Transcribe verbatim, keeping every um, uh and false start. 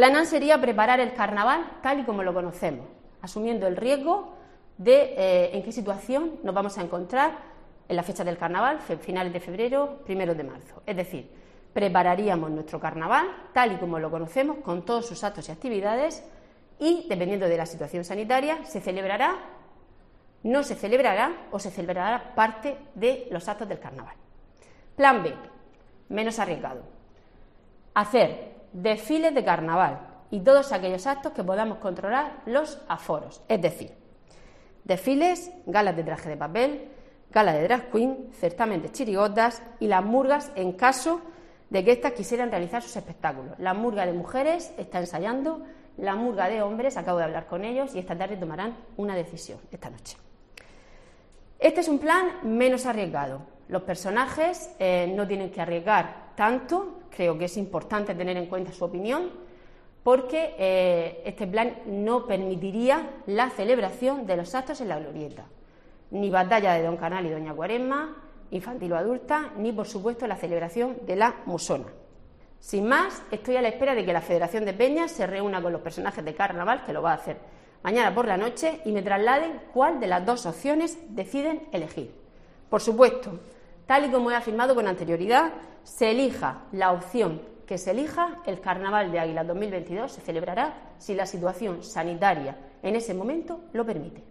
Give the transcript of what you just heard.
Plan A sería preparar el carnaval tal y como lo conocemos, asumiendo el riesgo de eh, en qué situación nos vamos a encontrar en la fecha del carnaval, finales de febrero, primeros de marzo. Es decir, prepararíamos nuestro carnaval tal y como lo conocemos, con todos sus actos y actividades, y, dependiendo de la situación sanitaria, se celebrará, no se celebrará o se celebrará parte de los actos del carnaval. Plan B, menos arriesgado. Hacer desfiles de carnaval y todos aquellos actos que podamos controlar los aforos, es decir, desfiles, galas de traje de papel, galas de drag queen, certamen de chirigotas y las murgas en caso de que éstas quisieran realizar sus espectáculos. La murga de mujeres está ensayando, la murga de hombres, acabo de hablar con ellos y esta tarde tomarán una decisión, esta noche. Este es un plan menos arriesgado. Los personajes eh, no tienen que arriesgar tanto, creo que es importante tener en cuenta su opinión, porque eh, este plan no permitiría la celebración de los actos en la glorieta, ni batalla de Don Canal y Doña Cuaresma, infantil o adulta, ni por supuesto la celebración de la musona. Sin más, estoy a la espera de que la Federación de Peñas se reúna con los personajes de carnaval, que lo va a hacer mañana por la noche, y me trasladen cuál de las dos opciones deciden elegir. Por supuesto, tal y como he afirmado con anterioridad, se elija la opción que se elija, el Carnaval de Águilas dos mil veintidós se celebrará si la situación sanitaria en ese momento lo permite.